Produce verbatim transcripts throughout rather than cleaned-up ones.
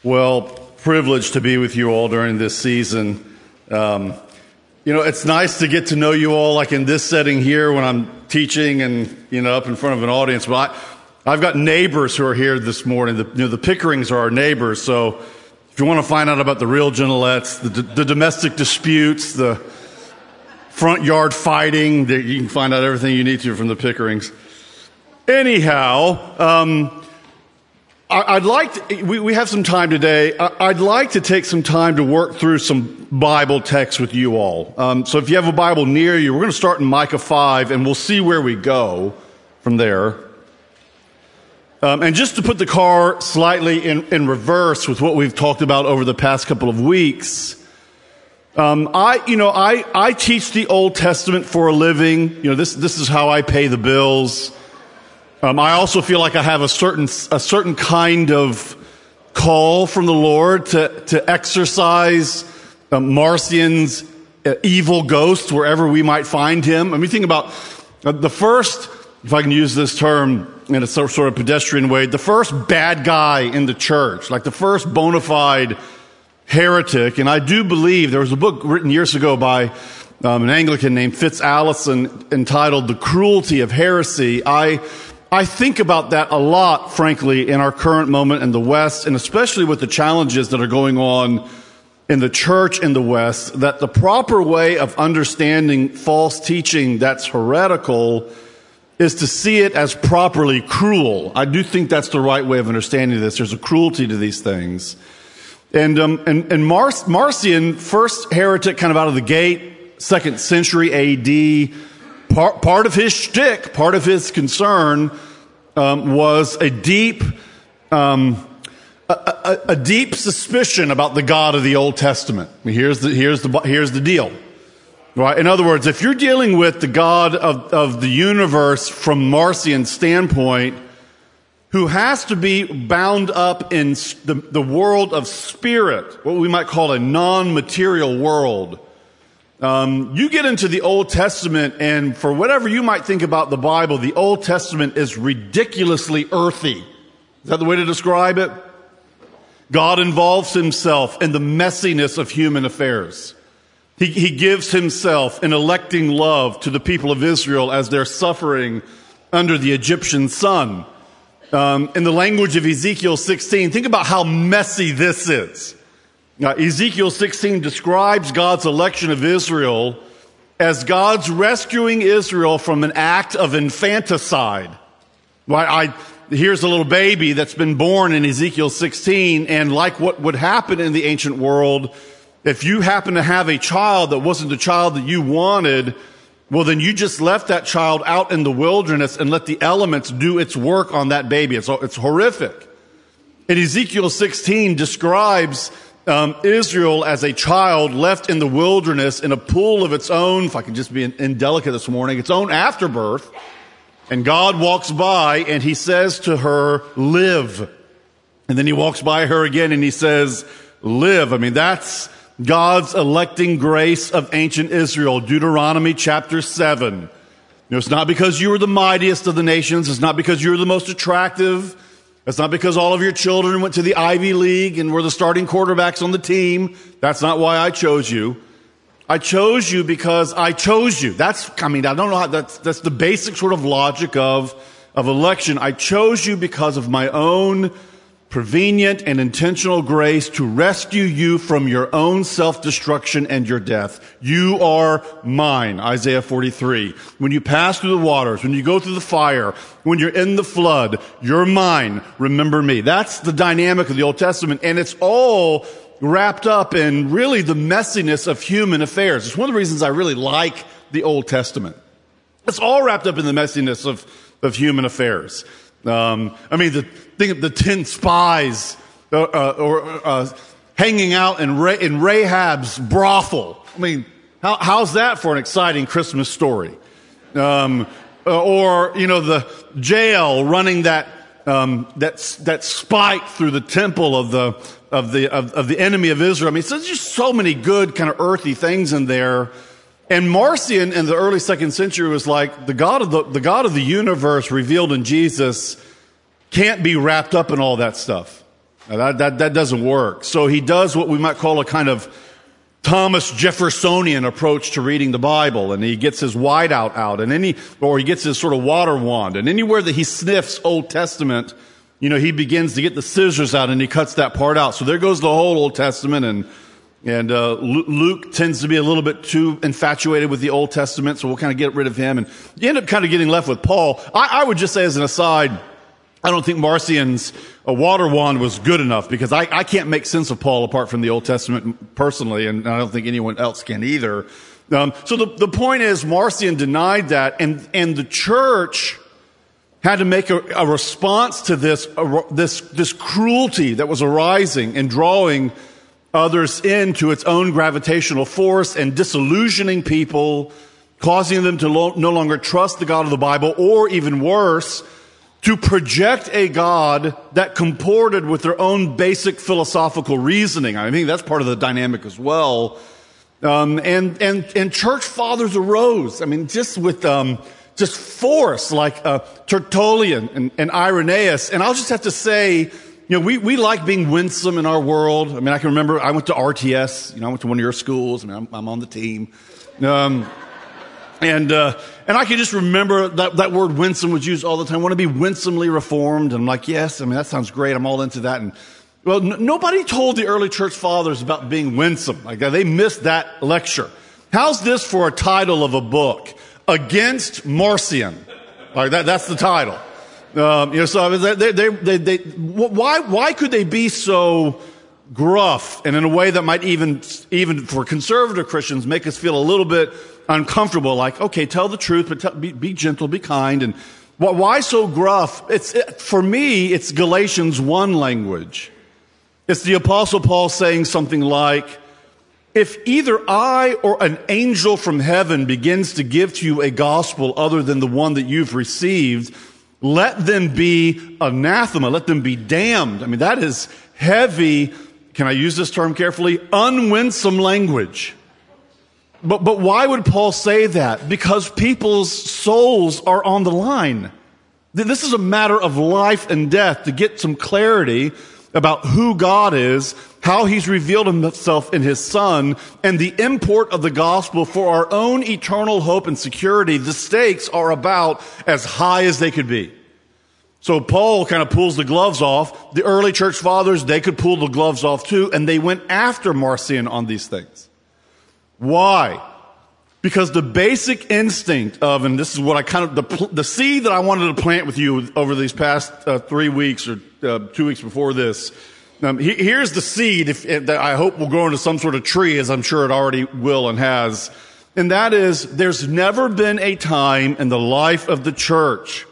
Well, privileged to be with you all during this season. Um, you know, it's nice to get to know you all like in this setting here when I'm teaching and, you know, up in front of an audience. But I, I've got neighbors who are here this morning. The, you know, the Pickerings are our neighbors. So if you want to find out about the real Genelettes, the, the domestic disputes, the front yard fighting, the, you can find out everything you need to from the Pickerings. Anyhow, um, I'd like to, we, we have some time today. I'd like to take some time to work through some Bible texts with you all. Um, so if you have a Bible near you, we're going to start in Micah five, and we'll see where we go from there. Um, and just to put the car slightly in, in reverse with what we've talked about over the past couple of weeks, um, I, you know, I, I teach the Old Testament for a living. You know, this this is how I pay the bills. Um, I also feel like I have a certain a certain kind of call from the Lord to to exorcise um, Marcion's uh, evil ghost wherever we might find him. I mean, think about uh, the first, if I can use this term in a sort of pedestrian way, the first bad guy in the church, like the first bona fide heretic. And I do believe there was a book written years ago by um, an Anglican named Fitz Allison entitled "The Cruelty of Heresy." I I think about that a lot, frankly, in our current moment in the West, and especially with the challenges that are going on in the church in the West, that the proper way of understanding false teaching that's heretical is to see it as properly cruel. I do think that's the right way of understanding this. There's a cruelty to these things. And, um, and, and Mar- Marcion, first heretic kind of out of the gate, second century A D, Part, part of his shtick, part of his concern, um, was a deep, um, a, a, a deep suspicion about the God of the Old Testament. I mean, here's the here's the here's the deal, right? In other words, if you're dealing with the God of of the universe from Marcion's standpoint, who has to be bound up in the the world of spirit, what we might call a non-material world. Um, you get into the Old Testament, and for whatever you might think about the Bible, the Old Testament is ridiculously earthy. Is that the way to describe it? God involves himself in the messiness of human affairs. He, he gives himself in electing love to the people of Israel as they're suffering under the Egyptian sun. Um, in the language of Ezekiel sixteen, think about how messy this is. Now, Ezekiel sixteen describes God's election of Israel as God's rescuing Israel from an act of infanticide. Right? I, here's a little baby that's been born in Ezekiel sixteen, and like what would happen in the ancient world, if you happen to have a child that wasn't the child that you wanted, well, then you just left that child out in the wilderness and let the elements do its work on that baby. It's, it's horrific. And Ezekiel sixteen describes Um, Israel as a child left in the wilderness in a pool of its own, if I can just be indelicate this morning, its own afterbirth. And God walks by and he says to her, live. And then he walks by her again and he says, live. I mean, that's God's electing grace of ancient Israel. Deuteronomy chapter seven. You know, it's not because you were the mightiest of the nations. It's not because you were the most attractive. That's not because all of your children went to the Ivy League and were the starting quarterbacks on the team. That's not why I chose you. I chose you because I chose you. That's, I mean, I don't know how, that's, that's the basic sort of logic of, of election. I chose you because of my own prevenient and intentional grace to rescue you from your own self-destruction and your death. You are mine, Isaiah forty-three. When you pass through the waters, when you go through the fire, when you're in the flood, you're mine. Remember me. That's the dynamic of the Old Testament, and it's all wrapped up in really the messiness of human affairs. It's one of the reasons I really like the Old Testament. It's all wrapped up in the messiness of, of human affairs. Um, I mean, the think of the ten spies uh, uh, or uh, hanging out in, Ra- in Rahab's brothel. I mean, how, how's that for an exciting Christmas story? Um, uh, or you know, the jail running that um, that that spike through the temple of the of the of, of the enemy of Israel. I mean, so there's just so many good kind of earthy things in there. And Marcion in the early second century was like, the God of the, the God of the universe revealed in Jesus can't be wrapped up in all that stuff. That, that, that doesn't work. So he does what we might call a kind of Thomas Jeffersonian approach to reading the Bible, and he gets his whiteout out, and any, or he gets his sort of water wand, and anywhere that he sniffs Old Testament, you know, he begins to get the scissors out and he cuts that part out. So there goes the whole Old Testament, and and uh, Luke tends to be a little bit too infatuated with the Old Testament, so we'll kind of get rid of him, and you end up kind of getting left with Paul. I, I would just say as an aside, I don't think Marcion's uh, water wand was good enough, because I, I can't make sense of Paul apart from the Old Testament personally, and I don't think anyone else can either. Um, so the, the point is, Marcion denied that, and, and the church had to make a, a response to this, a, this, this cruelty that was arising and drawing others into its own gravitational force and disillusioning people, causing them to lo- no longer trust the God of the Bible, or even worse, to project a God that comported with their own basic philosophical reasoning. I think that's part of the dynamic as well. Um, and, and, and church fathers arose. I mean, just with, um, just force, like, uh, Tertullian and, and Irenaeus. And I'll just have to say, you know, we, we like being winsome in our world. I mean, I can remember I went to R T S, you know, I went to one of your schools. I mean, I'm, I'm on the team. Um, And, uh, and I can just remember that, that word winsome was used all the time. I want to be winsomely reformed. And I'm like, yes, I mean, that sounds great. I'm all into that. And well, n- nobody told the early church fathers about being winsome. Like, they missed that lecture. How's this for a title of a book? Against Marcion. Like that, that's the title. Um, you know, so they, they, they, they, why, why could they be so gruff and in a way that might even, even for conservative Christians, make us feel a little bit uncomfortable? Like, okay, tell the truth, but tell, be, be gentle, be kind. And why so gruff? It's, it, for me, it's Galatians one language. It's the Apostle Paul saying something like, if either I or an angel from heaven begins to give to you a gospel other than the one that you've received, let them be anathema, let them be damned. I mean, that is heavy, can I use this term carefully, unwinsome language. But, but why would Paul say that? Because people's souls are on the line. This is a matter of life and death, to get some clarity about who God is, how he's revealed himself in his Son, and the import of the gospel for our own eternal hope and security. The stakes are about as high as they could be. So Paul kind of pulls the gloves off. The early church fathers, they could pull the gloves off too, and they went after Marcion on these things. Why? Because the basic instinct of, and this is what I kind of, the, the seed that I wanted to plant with you over these past uh, three weeks or uh, two weeks before this, um, he, here's the seed if, if, that I hope will grow into some sort of tree, as I'm sure it already will and has. And that is, there's never been a time in the life of the church,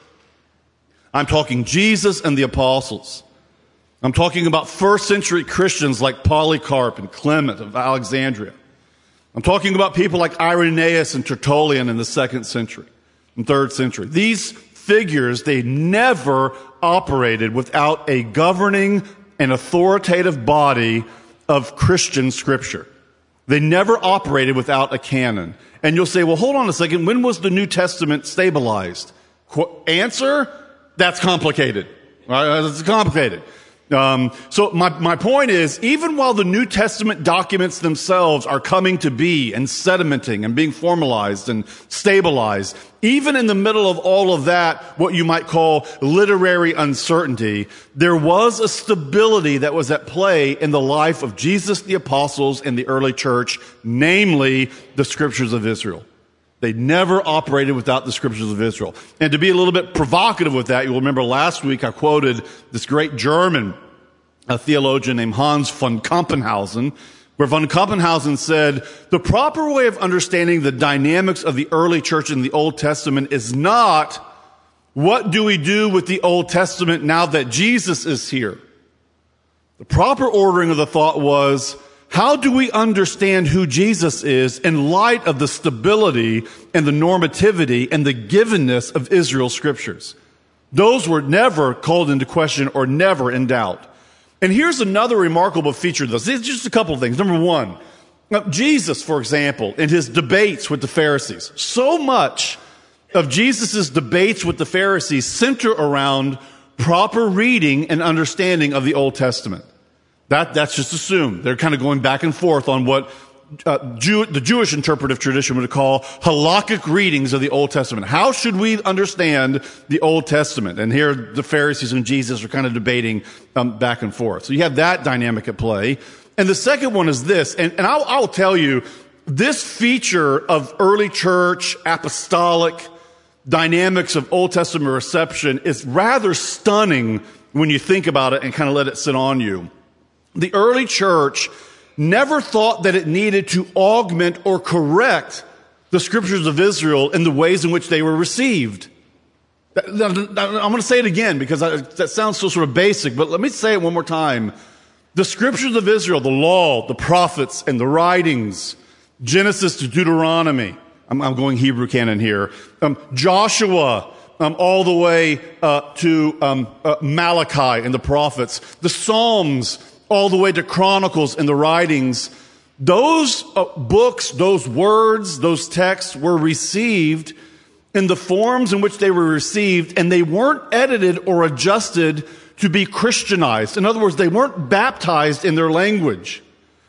I'm talking Jesus and the apostles, I'm talking about first century Christians like Polycarp and Clement of Alexandria, I'm talking about people like Irenaeus and Tertullian in the second century and third century. These figures, they never operated without a governing and authoritative body of Christian scripture. They never operated without a canon. And you'll say, well, hold on a second. When was the New Testament stabilized? Qu- answer? That's complicated. Right? It's complicated. Um, so my, my point is, even while the New Testament documents themselves are coming to be and sedimenting and being formalized and stabilized, even in the middle of all of that, what you might call literary uncertainty, there was a stability that was at play in the life of Jesus, the apostles, and the early church, namely the scriptures of Israel. They never operated without the scriptures of Israel. And to be a little bit provocative with that, you'll remember last week I quoted this great German a theologian named Hans von Kampenhausen, where von Kampenhausen said, the proper way of understanding the dynamics of the early church in the Old Testament is not, what do we do with the Old Testament now that Jesus is here? The proper ordering of the thought was, how do we understand who Jesus is in light of the stability and the normativity and the givenness of Israel's scriptures? Those were never called into question or never in doubt. And here's another remarkable feature of this. It's just a couple of things. Number one, Jesus, for example, in his debates with the Pharisees, so much of Jesus' debates with the Pharisees center around proper reading and understanding of the Old Testament. That, that's just assumed. They're kind of going back and forth on what uh, Jew, the Jewish interpretive tradition would call halakhic readings of the Old Testament. How should we understand the Old Testament? And here the Pharisees and Jesus are kind of debating um, back and forth. So you have that dynamic at play. And the second one is this, and, and I'll, I'll tell you, this feature of early church, apostolic dynamics of Old Testament reception is rather stunning when you think about it and kind of let it sit on you. The early church never thought that it needed to augment or correct the scriptures of Israel in the ways in which they were received. I'm going to say it again because that sounds so sort of basic, but let me say it one more time. The scriptures of Israel, the law, the prophets, and the writings, Genesis to Deuteronomy, I'm, I'm going Hebrew canon here, um, Joshua, um, all the way uh, to um, uh, Malachi and the prophets, the Psalms, all the way to Chronicles and the writings. Those uh, books, those words, those texts were received in the forms in which they were received, and they weren't edited or adjusted to be Christianized. In other words, they weren't baptized in their language.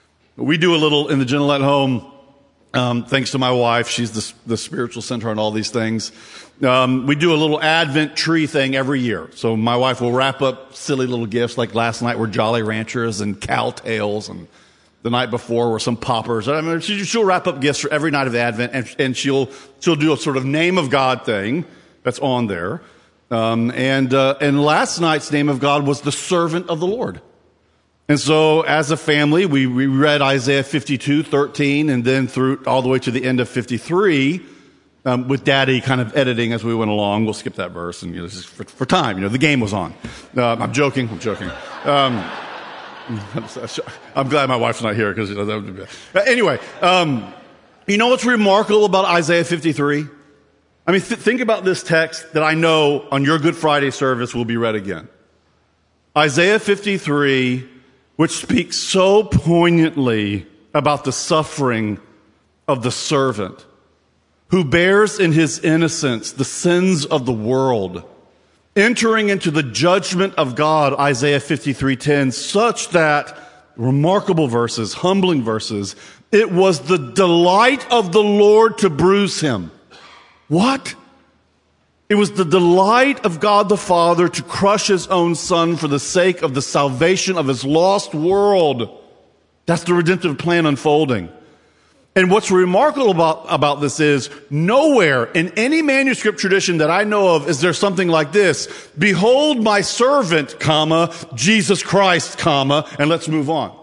We do a little in the Gentle at Home, um, thanks to my wife. She's the, the spiritual center on all these things. Um, we do a little Advent tree thing every year. So my wife will wrap up silly little gifts, like last night were Jolly Ranchers and cow tails, and the night before were some poppers. I mean, she, she'll wrap up gifts for every night of Advent, and, and she'll she'll do a sort of name of God thing that's on there. Um, and uh, and last night's name of God was the servant of the Lord. And so as a family, we, we read Isaiah fifty-two, thirteen, and then through all the way to the end of fifty-three. Um, with Daddy kind of editing as we went along. We'll skip that verse, and you know, just for, for time. You know, the game was on. Uh, I'm joking. I'm joking. Um, I'm glad my wife's not here because you know that would be bad. Anyway, um, you know what's remarkable about Isaiah fifty-three? I mean, th- think about this text that I know on your Good Friday service will be read again. Isaiah fifty-three, which speaks so poignantly about the suffering of the servant, who bears in his innocence the sins of the world, entering into the judgment of God, Isaiah fifty-three ten, such that, remarkable verses, humbling verses, it was the delight of the Lord to bruise him. What? It was the delight of God the Father to crush his own Son for the sake of the salvation of his lost world. That's the redemptive plan unfolding. And what's remarkable about, about this is nowhere in any manuscript tradition that I know of is there something like this. Behold my servant, comma, Jesus Christ, comma, and let's move on.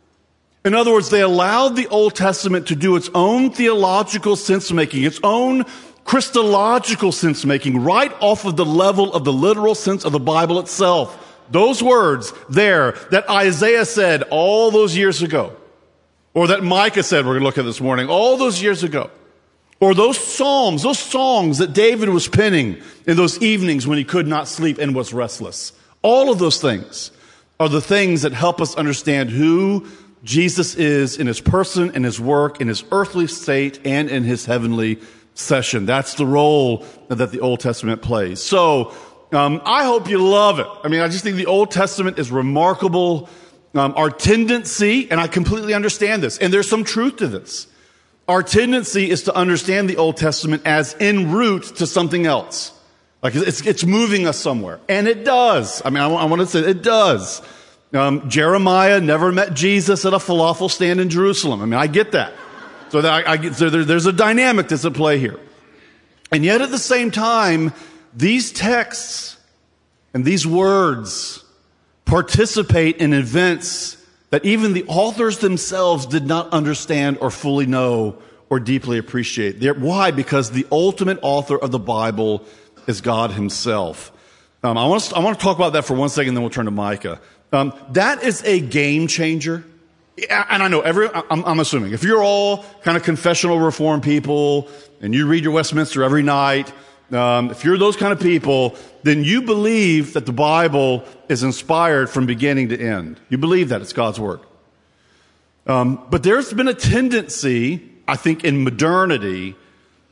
In other words, they allowed the Old Testament to do its own theological sense-making, its own Christological sense-making, right off of the level of the literal sense of the Bible itself. Those words there that Isaiah said all those years ago, or that Micah said we're going to look at this morning, all those years ago. Or those psalms, those songs that David was penning in those evenings when he could not sleep and was restless. All of those things are the things that help us understand who Jesus is in his person, in his work, in his earthly state, and in his heavenly session. That's the role that the Old Testament plays. So um, I hope you love it. I mean, I just think the Old Testament is remarkable. Um, our tendency, and I completely understand this, and there's some truth to this. Our tendency is to understand the Old Testament as en route to something else. Like it's, it's moving us somewhere. And it does. I mean, I, I want to say it does. Um, Jeremiah never met Jesus at a falafel stand in Jerusalem. I mean, I get that. So, that I, I get, so there, there's a dynamic that's at play here. And yet at the same time, these texts and these words participate in events that even the authors themselves did not understand or fully know or deeply appreciate. They're, why? Because the ultimate author of the Bible is God himself. Um, I, want to, I want to talk about that for one second, then we'll turn to Micah. Um, that is a game changer. And I know every, I'm, I'm assuming, if you're all kind of confessional reform people and you read your Westminster every night, um, if you're those kind of people, then you believe that the Bible is inspired from beginning to end. You believe that it's God's Word. Um, but there's been a tendency, I think, in modernity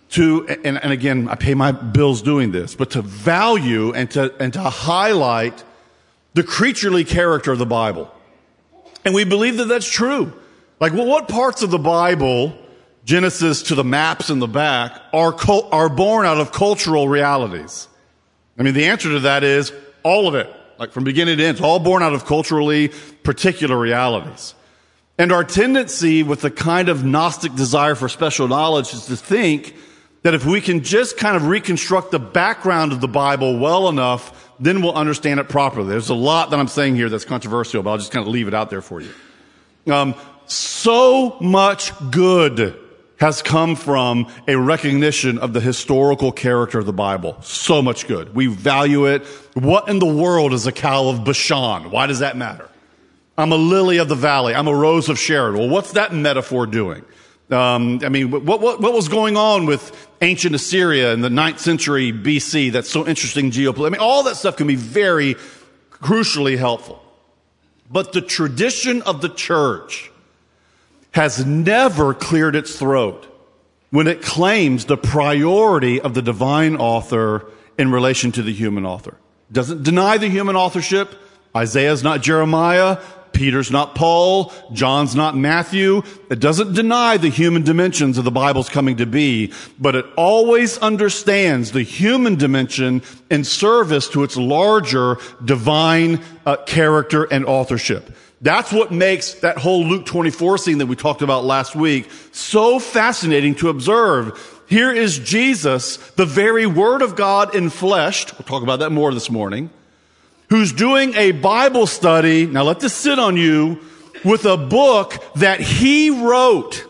to, and, and again, I pay my bills doing this, but to value and to, and to highlight the creaturely character of the Bible. And we believe that that's true. Like, well, what parts of the Bible, Genesis to the maps in the back, are cult, are born out of cultural realities? I mean, the answer to that is all of it. Like from beginning to end, it's all born out of culturally particular realities. And our tendency with the kind of Gnostic desire for special knowledge is to think that if we can just kind of reconstruct the background of the Bible well enough, then we'll understand it properly. There's a lot that I'm saying here that's controversial, but I'll just kind of leave it out there for you. Um, so much good has come from a recognition of the historical character of the Bible. So much good. We value it. What in the world is a cow of Bashan? Why does that matter? I'm a lily of the valley. I'm a rose of Sharon. Well, what's that metaphor doing? Um, I mean, what, what, what was going on with ancient Assyria in the ninth century B C that's so interesting geopolitically? I mean, all that stuff can be very crucially helpful. But the tradition of the church has never cleared its throat when it claims the priority of the divine author in relation to the human author. Doesn't deny the human authorship. Isaiah's not Jeremiah. Peter's not Paul. John's not Matthew. It doesn't deny the human dimensions of the Bible's coming to be, but it always understands the human dimension in service to its larger divine uh, character and authorship. That's what makes that whole Luke twenty-four scene that we talked about last week so fascinating to observe. Here is Jesus, the very Word of God enfleshed. We'll talk about that more this morning. Who's doing a Bible study, now let this sit on you, with a book that he wrote. Have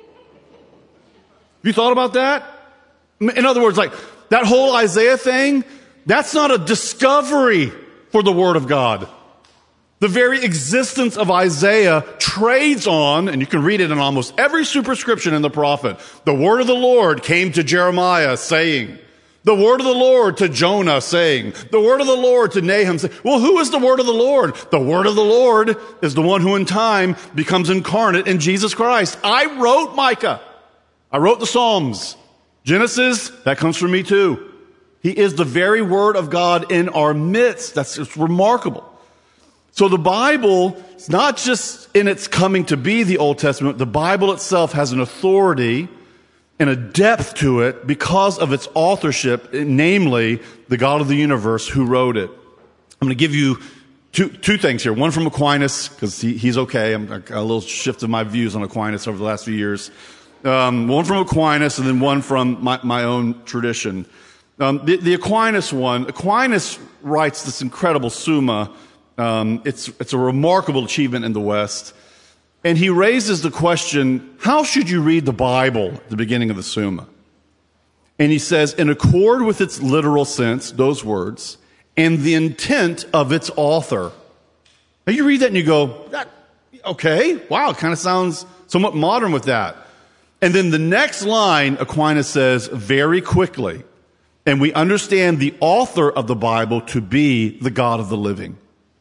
you thought about that? In other words, like, that whole Isaiah thing, that's not a discovery for the Word of God. The very existence of Isaiah trades on, and you can read it in almost every superscription in the prophet, the word of the Lord came to Jeremiah saying, the word of the Lord to Jonah saying, the word of the Lord to Nahum saying, well, who is the word of the Lord? The word of the Lord is the one who in time becomes incarnate in Jesus Christ. I wrote Micah. I wrote the Psalms. Genesis, that comes from me too. He is the very word of God in our midst. That's it's remarkable. So the Bible is not just in its coming to be the Old Testament. The Bible itself has an authority and a depth to it because of its authorship, namely the God of the universe who wrote it. I'm going to give you two, two things here. One from Aquinas, because he, he's okay. I'm a little shift of my views on Aquinas over the last few years. Um, one from Aquinas and then one from my, my own tradition. Um, the, the Aquinas one, Aquinas writes this incredible Summa. Um, it's, it's a remarkable achievement in the West. And he raises the question, how should you read the Bible at the beginning of the Summa? And he says, in accord with its literal sense, those words, and the intent of its author. Now you read that and you go, that, okay, wow, it kind of sounds somewhat modern with that. And then the next line, Aquinas says very quickly, and we understand the author of the Bible to be the God of the living.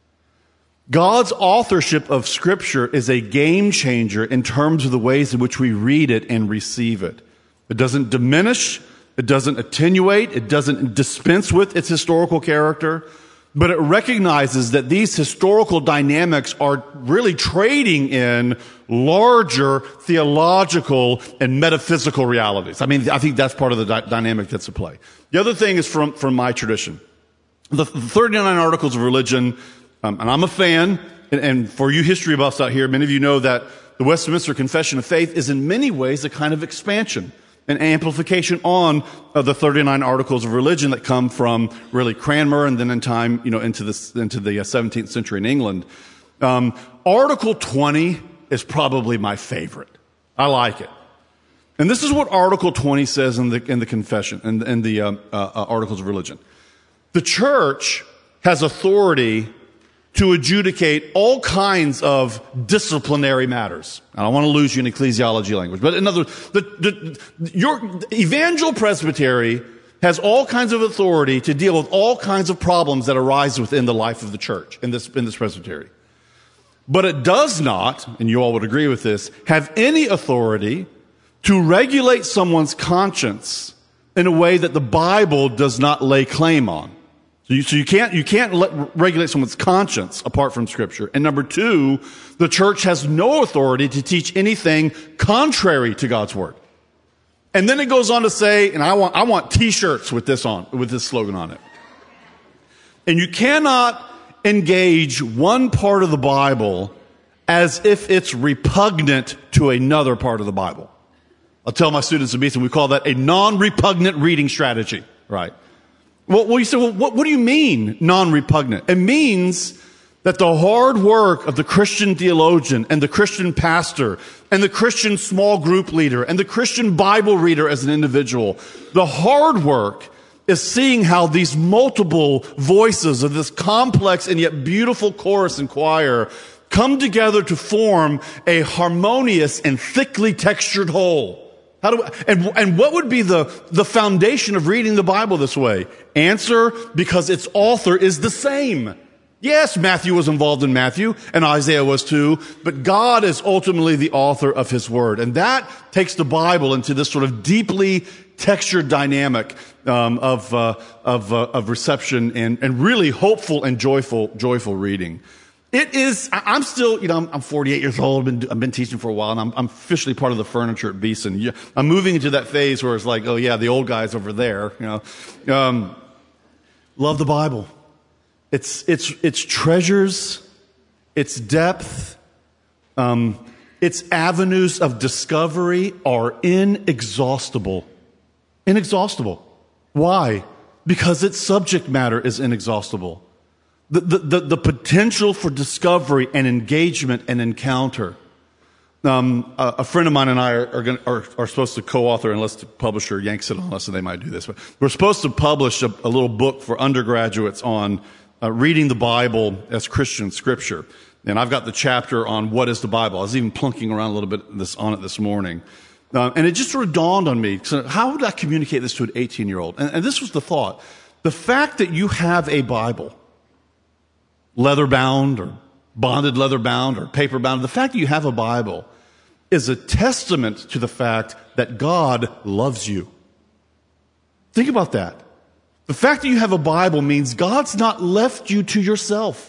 God's authorship of Scripture is a game changer in terms of the ways in which we read it and receive it. It doesn't diminish, it doesn't attenuate, it doesn't dispense with its historical character, but it recognizes that these historical dynamics are really trading in larger theological and metaphysical realities. I mean, I think that's part of the di- dynamic that's at play. The other thing is from, from my tradition. The, the thirty-nine Articles of Religion. Um, and I'm a fan, and, and for you history buffs out here, many of you know that the Westminster Confession of Faith is in many ways a kind of expansion, an amplification on uh, the thirty-nine Articles of Religion that come from really Cranmer and then in time, you know, into the, into the uh, seventeenth century in England. Um, Article twenty is probably my favorite. I like it. And this is what Article twenty says in the, in the Confession, in, in the uh, uh, Articles of Religion. The church has authority to adjudicate all kinds of disciplinary matters. I don't want to lose you in ecclesiology language, but in other words, the, the, your evangel presbytery has all kinds of authority to deal with all kinds of problems that arise within the life of the church in this, in this presbytery. But it does not, and you all would agree with this, have any authority to regulate someone's conscience in a way that the Bible does not lay claim on. So you, so you can't, you can't let, regulate someone's conscience apart from Scripture. And number two, the church has no authority to teach anything contrary to God's Word. And then it goes on to say, and I want, I want t-shirts with this on, with this slogan on it. And you cannot engage one part of the Bible as if it's repugnant to another part of the Bible. I'll tell my students at Beeson, we call that a non-repugnant reading strategy, right? Well, well you say, well, what, what do you mean non-repugnant? It means that the hard work of the Christian theologian and the Christian pastor and the Christian small group leader and the Christian Bible reader as an individual, the hard work is seeing how these multiple voices of this complex and yet beautiful chorus and choir come together to form a harmonious and thickly textured whole. How do we, and, and what would be the, the foundation of reading the Bible this way? Answer, because its author is the same. Yes, Matthew was involved in Matthew, and Isaiah was too, but God is ultimately the author of His Word. And that takes the Bible into this sort of deeply textured dynamic um, of, uh, of, uh, of reception and, and really hopeful and joyful, joyful reading. It is, I'm still, you know, I'm, I'm forty-eight years old. I've been, I've been teaching for a while, and I'm, I'm officially part of the furniture at Beeson. I'm moving into that phase where it's like, oh yeah, the old guy's over there, you know. Um, love the Bible. It's, it's, its treasures, its depth, um, its avenues of discovery are inexhaustible. Inexhaustible. Why? Because its subject matter is inexhaustible. The, the, the, the potential for discovery and engagement and encounter. Um, a, a friend of mine and I are, are, gonna, are, are supposed to co-author, unless the publisher yanks it on us, and they might do this. But we're supposed to publish a, a little book for undergraduates on uh, reading the Bible as Christian scripture. And I've got the chapter on what is the Bible. I was even plunking around a little bit this, on it this morning. Uh, and it just sort of dawned on me, so how would I communicate this to an eighteen-year-old? And, and this was the thought. The fact that you have a Bible, leather bound or bonded leather bound or paper bound, the fact that you have a Bible is a testament to the fact that God loves you. Think about that. The fact that you have a Bible means God's not left you to yourself,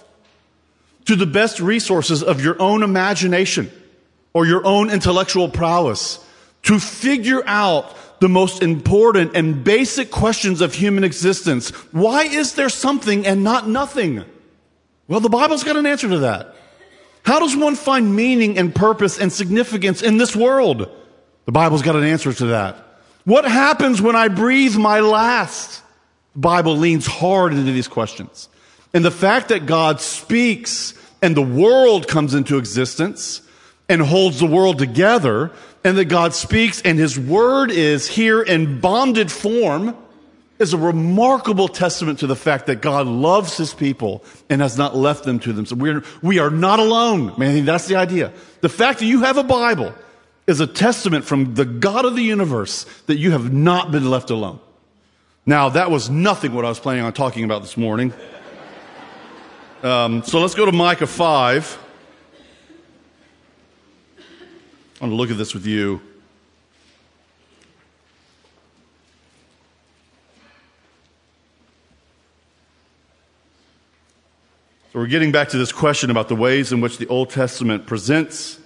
to the best resources of your own imagination or your own intellectual prowess to figure out the most important and basic questions of human existence. Why is there something and not nothing? Well, the Bible's got an answer to that. How does one find meaning and purpose and significance in this world? The Bible's got an answer to that. What happens when I breathe my last? The Bible leans hard into these questions. And the fact that God speaks and the world comes into existence and holds the world together, and that God speaks and His Word is here in bonded form, is a remarkable testament to the fact that God loves His people and has not left them to them. So we're, we are not alone. I mean, I think that's the idea. The fact that you have a Bible is a testament from the God of the universe that you have not been left alone. Now, that was nothing what I was planning on talking about this morning. Um, so let's go to Micah five. I want to look at this with you. So we're getting back to this question about the ways in which the Old Testament presents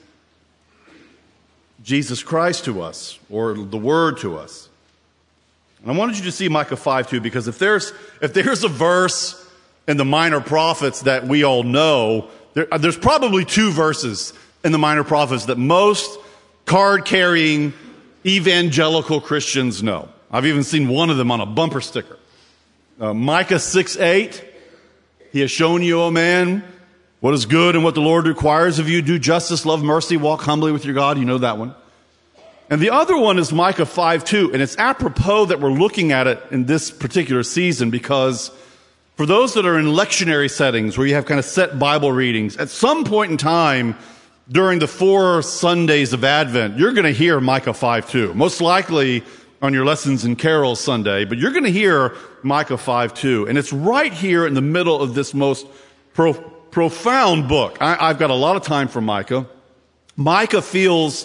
Jesus Christ to us, or the Word to us. And I wanted you to see Micah five too, because if there's if there's a verse in the Minor Prophets that we all know, there, there's probably two verses in the Minor Prophets that most card-carrying evangelical Christians know. I've even seen one of them on a bumper sticker. Uh, Micah six eight. He has shown you, O man, what is good and what the Lord requires of you. Do justice, love mercy, walk humbly with your God. You know that one. And the other one is Micah five two. And it's apropos that we're looking at it in this particular season, because for those that are in lectionary settings where you have kind of set Bible readings, at some point in time during the four Sundays of Advent, you're going to hear Micah five two. Most likely on your Lessons and Carols Sunday, but you're going to hear Micah five two. And it's right here in the middle of this most pro- profound book. I, I've got a lot of time for Micah. Micah feels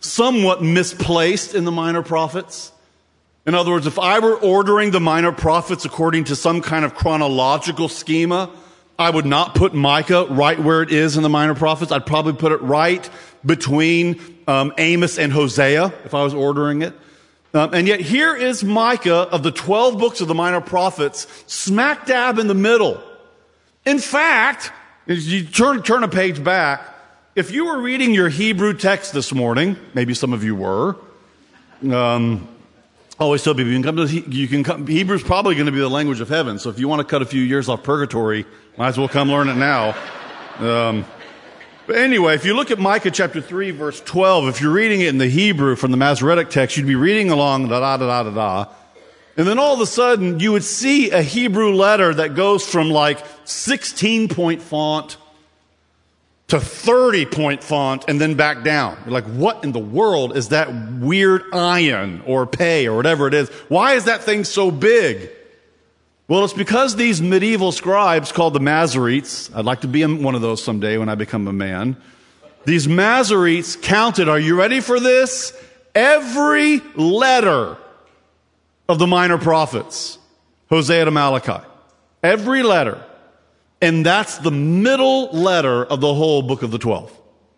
somewhat misplaced in the minor prophets. In other words, if I were ordering the minor prophets according to some kind of chronological schema, I would not put Micah right where it is in the minor prophets. I'd probably put it right between um, Amos and Hosea if I was ordering it. Um, and yet here is Micah of the twelve books of the minor prophets, smack dab in the middle. In fact, if you turn, turn a page back, if you were reading your Hebrew text this morning, maybe some of you were, um, always tell people you can come to, you can come, Hebrew's probably going to be the language of heaven. So if you want to cut a few years off purgatory, might as well come learn it now. Um, but anyway, if you look at Micah chapter three, verse twelve, if you're reading it in the Hebrew from the Masoretic text, you'd be reading along da da da da da da. And then all of a sudden, you would see a Hebrew letter that goes from like sixteen point font to thirty point font and then back down. You're like, what in the world is that weird ayin or pei or whatever it is? Why is that thing so big? Well, it's because these medieval scribes called the Masoretes, I'd like to be one of those someday when I become a man. These Masoretes counted, are you ready for this? Every letter of the minor prophets, Hosea to Malachi. Every letter. And that's the middle letter of the whole book of the twelve.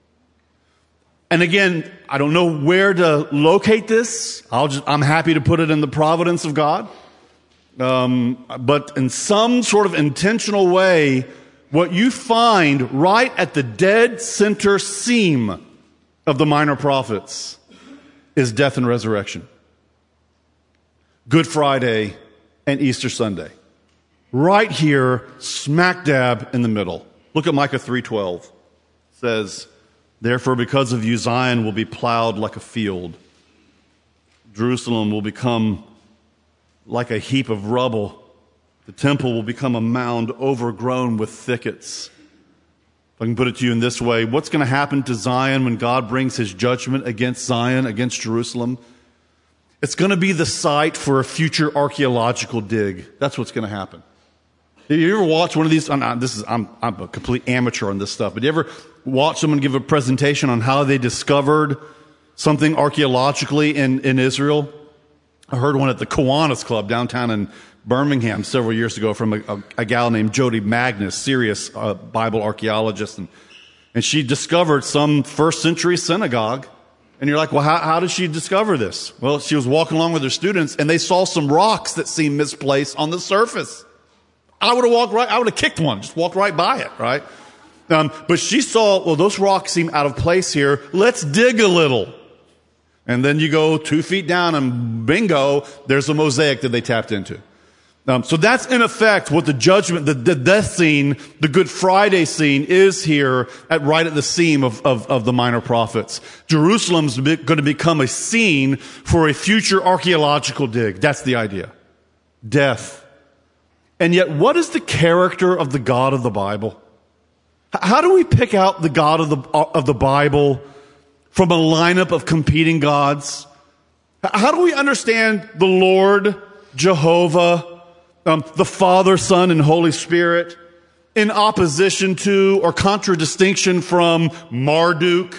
And again, I don't know where to locate this. I'll just, I'm happy to put it in the providence of God. Um, but in some sort of intentional way, what you find right at the dead center seam of the minor prophets is death and resurrection. Good Friday and Easter Sunday. Right here, smack dab in the middle. Look at Micah three twelve. It says, therefore, because of you, Zion will be plowed like a field. Jerusalem will become like a heap of rubble. The temple will become a mound overgrown with thickets. If I can put it to you in this way, what's going to happen to Zion when God brings his judgment against Zion, against Jerusalem? It's going to be the site for a future archaeological dig. That's what's going to happen. Did you ever watch one of these? I'm, not, this is, I'm, I'm a complete amateur on this stuff, but did you ever watch someone give a presentation on how they discovered something archaeologically in, in Israel? I heard one at the Kiwanis Club downtown in Birmingham several years ago from a, a, a gal named Jody Magnus, serious uh, Bible archaeologist. And, and she discovered some first century synagogue. And you're like, well, how, how did she discover this? Well, she was walking along with her students and they saw some rocks that seemed misplaced on the surface. I would have walked right, I would have kicked one, just walked right by it, right? Um, but she saw, well, those rocks seem out of place here. Let's dig a little. And then you go two feet down and bingo, there's a mosaic that they tapped into. Um, so that's in effect what the judgment, the, the death scene, the Good Friday scene is here at right at the seam of, of, of the minor prophets. Jerusalem's going to become a scene for a future archaeological dig. That's the idea. Death. And yet, what is the character of the God of the Bible? How do we pick out the God of the, of the Bible from a lineup of competing gods? How do we understand the Lord, Jehovah, um, the Father, Son, and Holy Spirit in opposition to or contradistinction from Marduk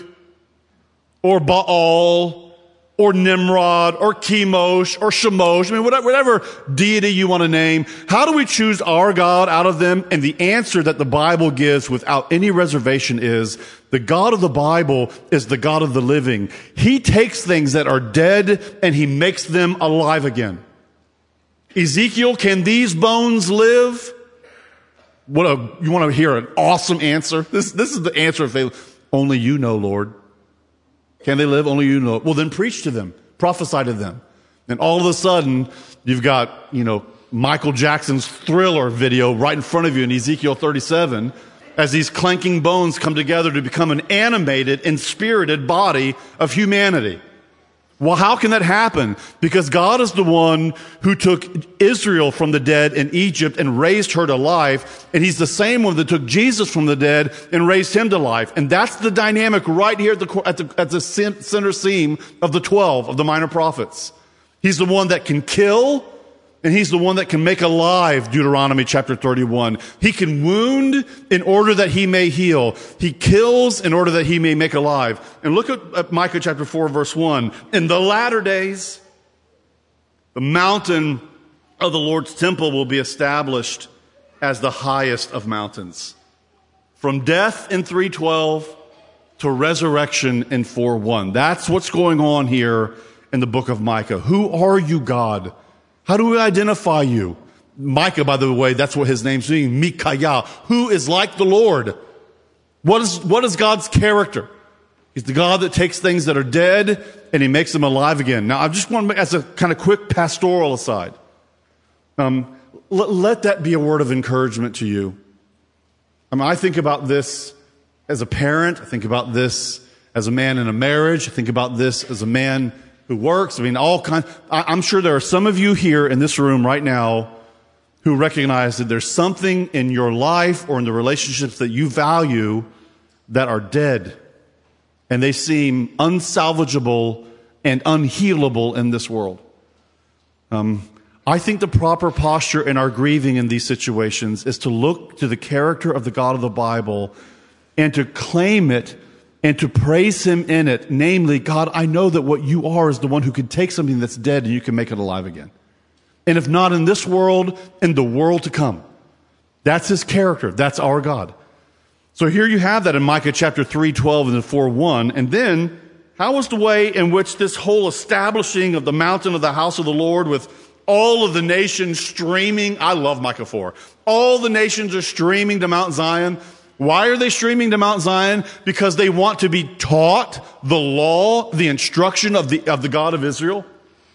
or Baal or Nimrod or Chemosh or Shemosh? I mean, whatever, whatever deity you want to name. How do we choose our God out of them? And the answer that the Bible gives without any reservation is the God of the Bible is the God of the living. He takes things that are dead and he makes them alive again. Ezekiel, can these bones live? What a, you want to hear an awesome answer? This, this is the answer if they, only you know, Lord. Can they live? Only you know. Well, then preach to them. Prophesy to them. And all of a sudden, you've got, you know, Michael Jackson's Thriller video right in front of you in Ezekiel thirty-seven as these clanking bones come together to become an animated, inspirited body of humanity. Well, how can that happen? Because God is the one who took Israel from the dead in Egypt and raised her to life. And he's the same one that took Jesus from the dead and raised him to life. And that's the dynamic right here at the, at the, at the center seam of the twelve, of the minor prophets. He's the one that can kill And he's the one that can make alive, Deuteronomy chapter thirty-one. He can wound in order that he may heal. He kills in order that he may make alive. And look at, at Micah chapter four, verse one. In the latter days, the mountain of the Lord's temple will be established as the highest of mountains. From death in three twelve to resurrection in four one. That's what's going on here in the book of Micah. Who are you, God? How do we identify you? Micah, by the way, that's what his name's mean, Micaiah, who is like the Lord. What is, what is God's character? He's the God that takes things that are dead and he makes them alive again. Now, I just want to, as a kind of quick pastoral aside, um, let, let that be a word of encouragement to you. I mean, I think about this as a parent. I think about this as a man in a marriage. I think about this as a man who works. I mean, all kinds. I'm sure there are some of you here in this room right now who recognize that there's something in your life or in the relationships that you value that are dead. And they seem unsalvageable and unhealable in this world. Um, I think the proper posture in our grieving in these situations is to look to the character of the God of the Bible and to claim it and to praise him in it. Namely, God, I know that what you are is the one who can take something that's dead and you can make it alive again. And if not in this world, in the world to come. That's his character. That's our God. So here you have that in Micah chapter three twelve and four one. And then, how was the way in which this whole establishing of the mountain of the house of the Lord with all of the nations streaming? I love Micah four. All the nations are streaming to Mount Zion. Why are they streaming to Mount Zion? Because they want to be taught the law, the instruction of the, of the God of Israel.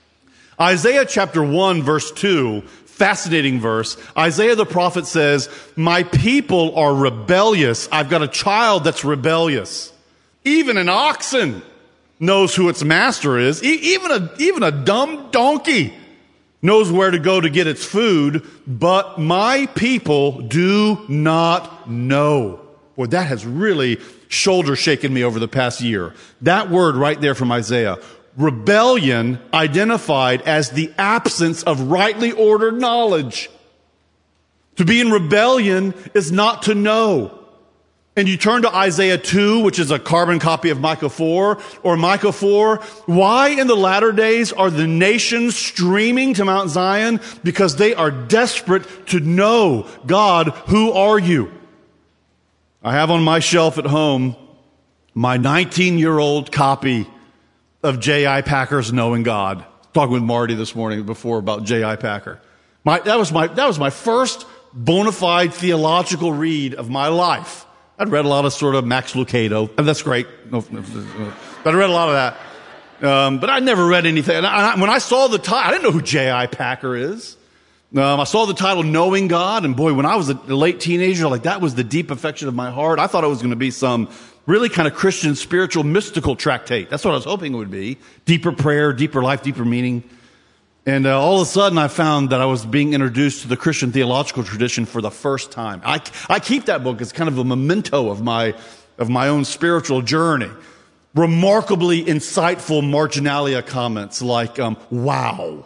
Isaiah chapter one verse two, fascinating verse. Isaiah the prophet says, my people are rebellious. I've got a child that's rebellious. Even an oxen knows who its master is. E- even a, even a dumb donkey knows where to go to get its food, but my people do not know. Boy, that has really shoulder shaken me over the past year. That word right there from Isaiah. Rebellion identified as the absence of rightly ordered knowledge. To be in rebellion is not to know. And you turn to Isaiah two, which is a carbon copy of Micah four, or Micah four. Why in the latter days are the nations streaming to Mount Zion? Because they are desperate to know, God, who are you? I have on my shelf at home my nineteen-year-old copy of J I Packer's Knowing God. Talking with Marty this morning before about J I Packer. My, that was my, that was my first bona fide theological read of my life. I'd read a lot of sort of Max Lucado, and that's great. No, no, no, but I read a lot of that. Um, but I never read anything. And I, when I saw the title, I didn't know who J I Packer is. Um, I saw the title Knowing God, and boy, when I was a late teenager, like that was the deep affection of my heart. I thought it was going to be some really kind of Christian, spiritual, mystical tractate. That's what I was hoping it would be. Deeper prayer, deeper life, deeper meaning. And uh, all of a sudden, I found that I was being introduced to the Christian theological tradition for the first time. I, I keep that book as kind of a memento of my of my own spiritual journey. Remarkably insightful marginalia comments like, um, wow,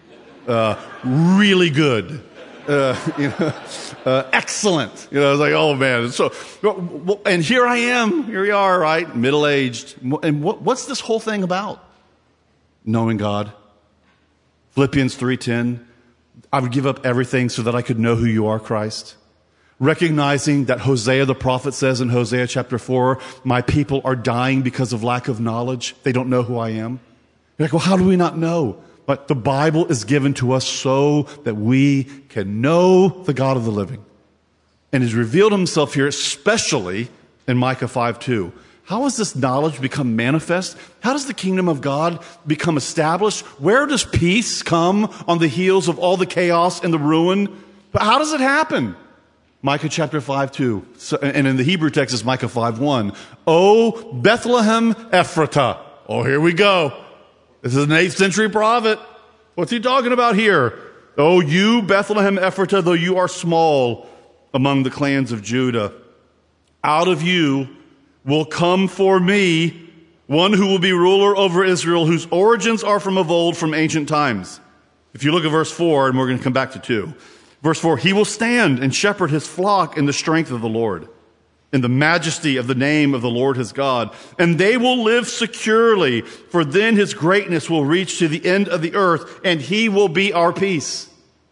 uh, really good, uh, you know, uh, excellent. You know, I was like, oh man. So, and here I am. Here we are, right? Middle-aged. And what, what's this whole thing about? Knowing God. Philippians three ten, I would give up everything so that I could know who you are, Christ. Recognizing that Hosea the prophet says in Hosea chapter four, my people are dying because of lack of knowledge. They don't know who I am. You're like, well, how do we not know? But the Bible is given to us so that we can know the God of the living. And he's revealed himself here, especially in Micah five two. How has this knowledge become manifest? How does the kingdom of God become established? Where does peace come on the heels of all the chaos and the ruin? But how does it happen? Micah chapter five two. So, and in the Hebrew text is Micah five one. O Bethlehem Ephratah. Oh, here we go. This is an eighth century prophet. What's he talking about here? Oh, you Bethlehem Ephratah, though you are small among the clans of Judah. Out of you will come for me one who will be ruler over Israel, whose origins are from of old, from ancient times. If you look at verse four, and we're going to come back to two. Verse four, he will stand and shepherd his flock in the strength of the Lord, in the majesty of the name of the Lord his God. And they will live securely, for then his greatness will reach to the end of the earth, and he will be our peace.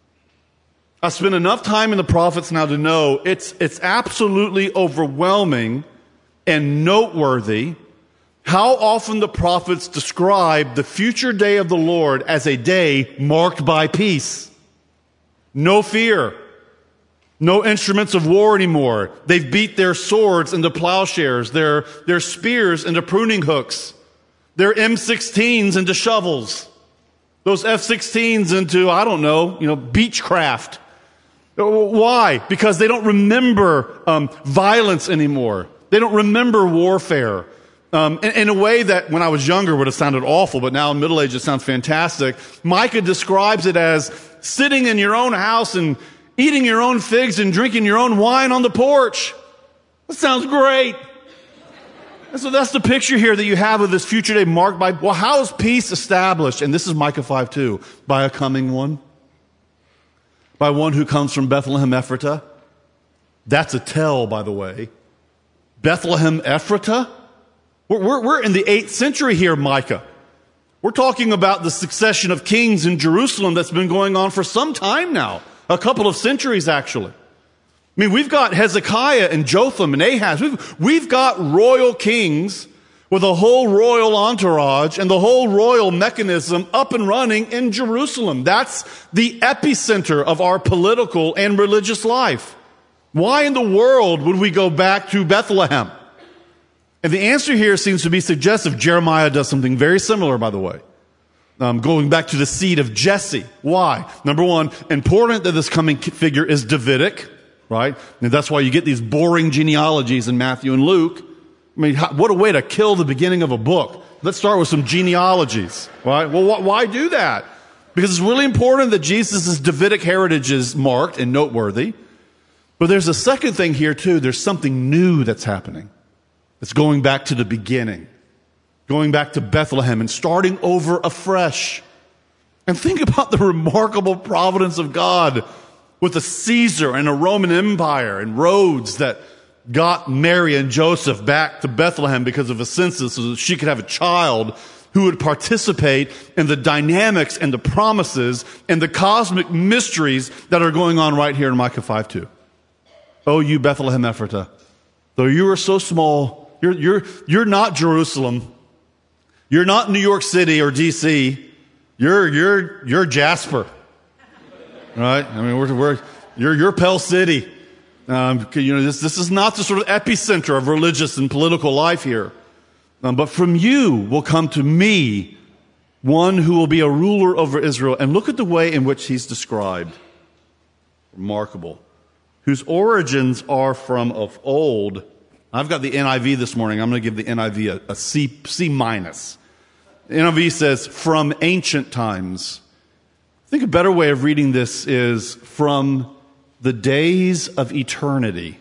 I spent enough time in the prophets now to know it's, it's absolutely overwhelming and noteworthy how often the prophets describe the future day of the Lord as a day marked by peace. No fear. No instruments of war anymore. They've beat their swords into plowshares, their, their spears into pruning hooks, their M sixteens into shovels, those F sixteens into, I don't know, you know, beechcraft. Why? Because they don't remember um, violence anymore. They don't remember warfare. Um, in, in a way that when I was younger would have sounded awful, but now in middle age it sounds fantastic. Micah describes it as sitting in your own house and eating your own figs and drinking your own wine on the porch. That sounds great. And so that's the picture here that you have of this future day marked by, well, how is peace established? And this is Micah five two. By a coming one. By one who comes from Bethlehem Ephratah. That's a tell, by the way. Bethlehem Ephratah? We're, we're, we're in the eighth century here, Micah. We're talking about the succession of kings in Jerusalem that's been going on for some time now. A couple of centuries, actually. I mean, we've got Hezekiah and Jotham and Ahaz. We've, we've got royal kings with a whole royal entourage and the whole royal mechanism up and running in Jerusalem. That's the epicenter of our political and religious life. Why in the world would we go back to Bethlehem? And the answer here seems to be suggestive. Jeremiah does something very similar, by the way. Um, going back to the seed of Jesse. Why? Number one, important that this coming figure is Davidic, right? And that's why you get these boring genealogies in Matthew and Luke. I mean, how, what a way to kill the beginning of a book. Let's start with some genealogies, right? Well, wh- why do that? Because it's really important that Jesus' Davidic heritage is marked and noteworthy. But there's a second thing here, too. There's something new that's happening. It's going back to the beginning. Going back to Bethlehem and starting over afresh. And think about the remarkable providence of God with a Caesar and a Roman Empire and roads that got Mary and Joseph back to Bethlehem because of a census so that she could have a child who would participate in the dynamics and the promises and the cosmic mysteries that are going on right here in Micah five two. Oh, you Bethlehem Ephratah, though you are so small, you're, you're, you're not Jerusalem. You're not New York City or D C. You're, you're, you're Jasper. Right? I mean, we're, we're, you're, you're Pell City. Um, you know, this, this is not the sort of epicenter of religious and political life here. Um, but from you will come to me one who will be a ruler over Israel. And look at the way in which he's described. Remarkable. Whose origins are from of old. I've got the N I V this morning. I'm going to give the N I V a, a C, C minus. The N I V says, from ancient times. I think a better way of reading this is from the days of eternity.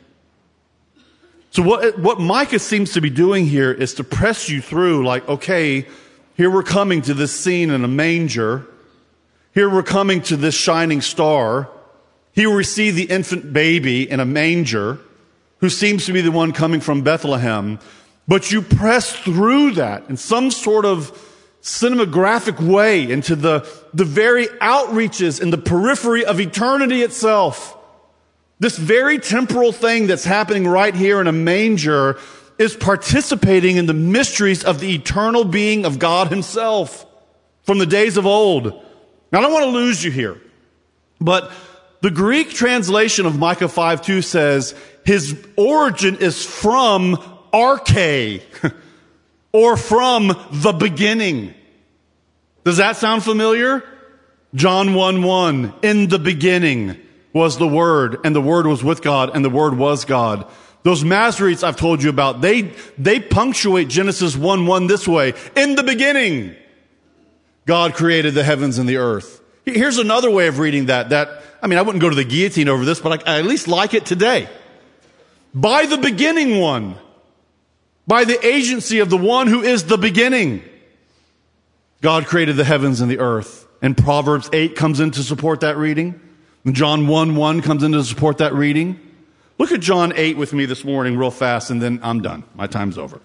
So what, what Micah seems to be doing here is to press you through like, okay, here we're coming to this scene in a manger. Here we're coming to this shining star. Here we see the infant baby in a manger who seems to be the one coming from Bethlehem. But you press through that in some sort of cinematographic way into the, the very outreaches in the periphery of eternity itself. This very temporal thing that's happening right here in a manger is participating in the mysteries of the eternal being of God himself from the days of old. Now, I don't want to lose you here, but the Greek translation of Micah five two says his origin is from arche, or from the beginning. Does that sound familiar? John one one, in the beginning was the Word, and the Word was with God, and the Word was God. Those Masoretes I've told you about, they, they punctuate Genesis one one this way. In the beginning, God created the heavens and the earth. Here's another way of reading that, that, I mean, I wouldn't go to the guillotine over this, but I, I at least like it today. By the beginning one, by the agency of the one who is the beginning, God created the heavens and the earth. And Proverbs eight comes in to support that reading. And John one one comes in to support that reading. Look at John eight with me this morning real fast, and then I'm done. My time's over.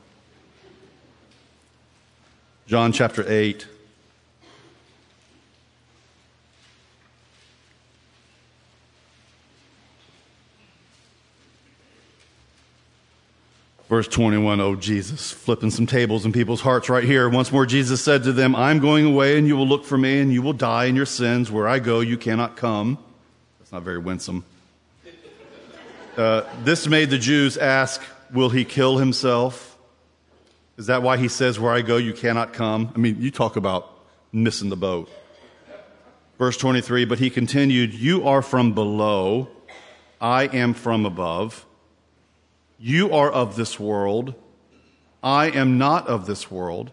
John chapter eight. Verse twenty-one, oh Jesus, flipping some tables in people's hearts right here. Once more Jesus said to them, I'm going away and you will look for me and you will die in your sins. Where I go, you cannot come. That's not very winsome. Uh, this made the Jews ask, will he kill himself? Is that why he says, where I go, you cannot come? I mean, you talk about missing the boat. Verse twenty-three, but he continued, you are from below, I am from above. You are of this world. I am not of this world.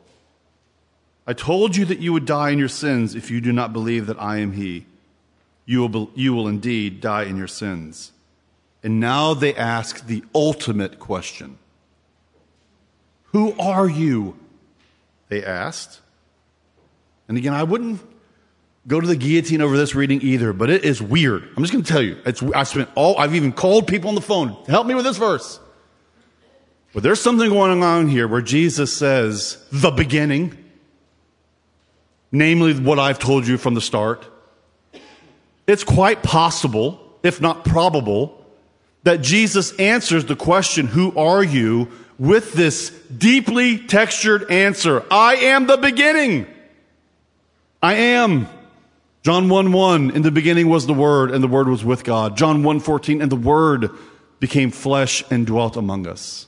I told you that you would die in your sins if you do not believe that I am he. You will, be, you will indeed die in your sins. And now they ask the ultimate question. Who are you? They asked. And again, I wouldn't go to the guillotine over this reading either, but it is weird. I'm just going to tell you. It's, I spent all, I've even called people on the phone. Help me with this verse. But there's something going on here where Jesus says, the beginning, namely what I've told you from the start. It's quite possible, if not probable, that Jesus answers the question, who are you, with this deeply textured answer. I am the beginning. I am. John one one, in the beginning was the Word, and the Word was with God. John one fourteen, and the Word became flesh and dwelt among us.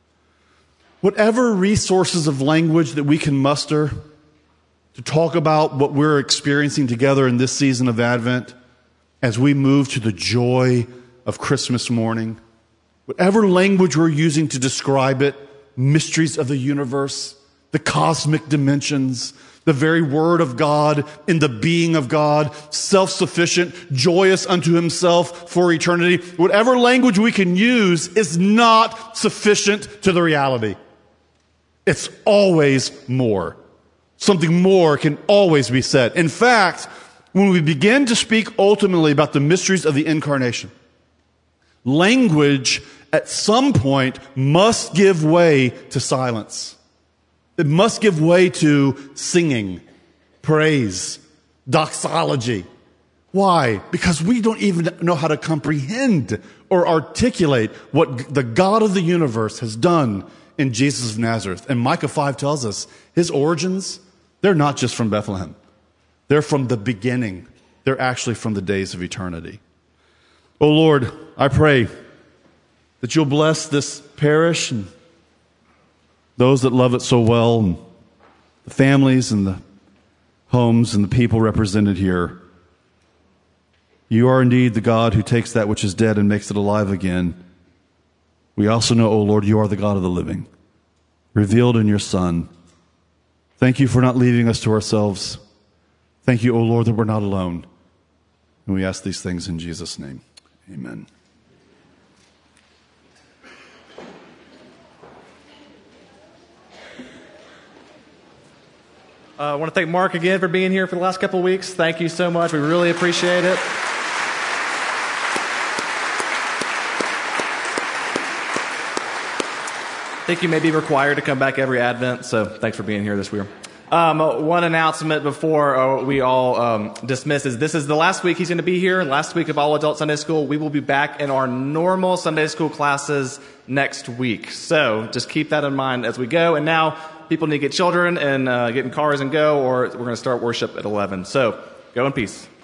Whatever resources of language that we can muster to talk about what we're experiencing together in this season of Advent as we move to the joy of Christmas morning, whatever language we're using to describe it, mysteries of the universe, the cosmic dimensions, the very Word of God in the being of God, self-sufficient, joyous unto himself for eternity, whatever language we can use is not sufficient to the reality. It's always more. Something more can always be said. In fact, when we begin to speak ultimately about the mysteries of the incarnation, language at some point must give way to silence. It must give way to singing, praise, doxology. Why? Because we don't even know how to comprehend or articulate what the God of the universe has done in Jesus of Nazareth. And Micah five tells us his origins, they're not just from Bethlehem. They're from the beginning. They're actually from the days of eternity. Oh Lord, I pray that you'll bless this parish and those that love it so well, and the families and the homes and the people represented here. You are indeed the God who takes that which is dead and makes it alive again. We also know, O Lord, you are the God of the living, revealed in your Son. Thank you for not leaving us to ourselves. Thank you, O Lord, that we're not alone. And we ask these things in Jesus' name. Amen. Uh, I want to thank Mark again for being here for the last couple of weeks. Thank you so much. We really appreciate it. I think you may be required to come back every Advent, so thanks for being here this year. Um, one announcement before uh, we all um, dismiss is this is the last week he's going to be here, last week of All Adult Sunday School. We will be back in our normal Sunday School classes next week. So just keep that in mind as we go. And now people need to get children and uh, get in cars and go, or we're going to start worship at eleven. So go in peace.